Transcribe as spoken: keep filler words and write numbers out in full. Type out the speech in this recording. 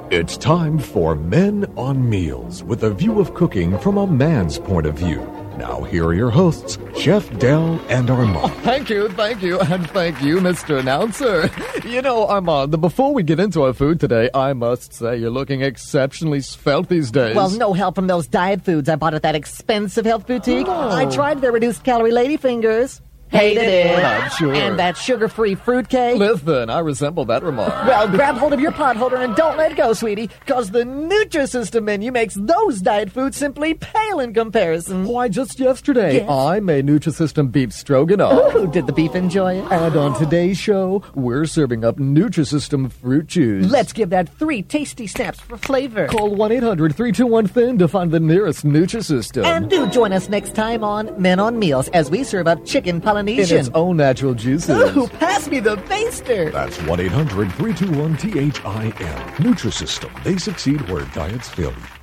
It's time for Men on Meals, with a view of cooking from a man's point of view. Now, here are your hosts, Chef Del and Armand. Oh, thank you, thank you, and thank you, Mister Announcer. You know, Armand, before we get into our food today, I must say you're looking exceptionally svelte these days. Well, no help from those diet foods I bought at that expensive health boutique. Oh. I tried their reduced-calorie ladyfingers. Hated it. I'm sure. And that sugar-free fruitcake. Listen, I resemble that remark. Well, grab hold of your pot holder and don't let go, sweetie, because the Nutrisystem menu makes those diet foods simply pale in comparison. Why, just yesterday, Yes. I made Nutrisystem beef stroganoff. Ooh, did the beef enjoy it? And on today's show, we're serving up Nutrisystem fruit juice. Let's give that three tasty snaps for flavor. Call one eight hundred three two one T H I N to find the nearest Nutrisystem. And do join us next time on Men on Meals as we serve up chicken Polynesian. in its own natural juices. Ooh, pass me the baster. That's one eight hundred three two one T H I N. Nutrisystem. They succeed where diets fail you.